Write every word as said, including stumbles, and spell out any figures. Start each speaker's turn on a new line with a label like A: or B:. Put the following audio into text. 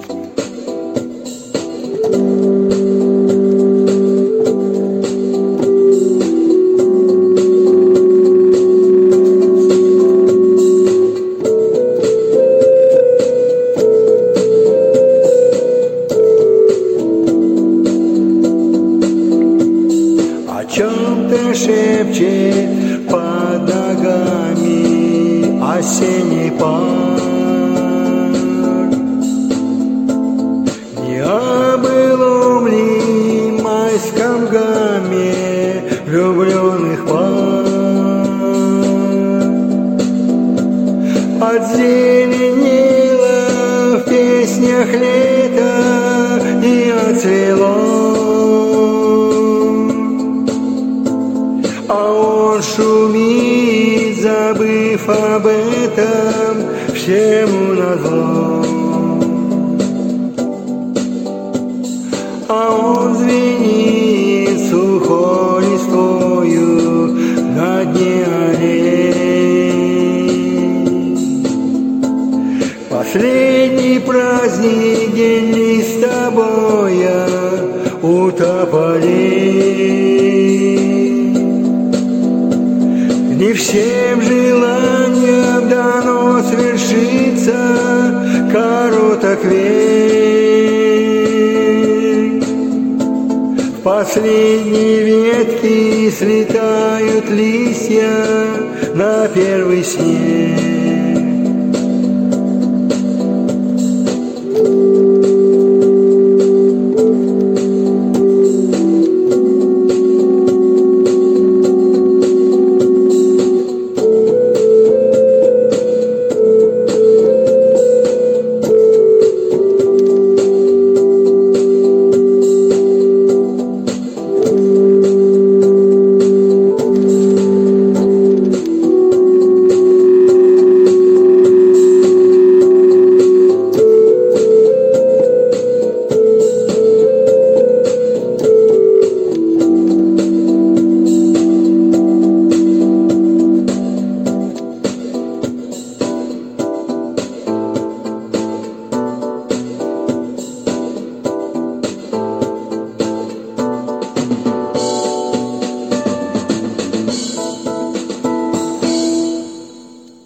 A: Чем-то шепчет под ногами осенний пар. Не о былом ли майском гамме влюбленных пар. Отзеленело в песнях лето и отцвело. А он шумит, забыв об этом, всему назло. А он звенит сухой листвою на дне аллей. Последний праздник, день листобоя у тополей. Не всем желаниям дано свершиться, короток век. В последние ветки слетают листья на первый снег.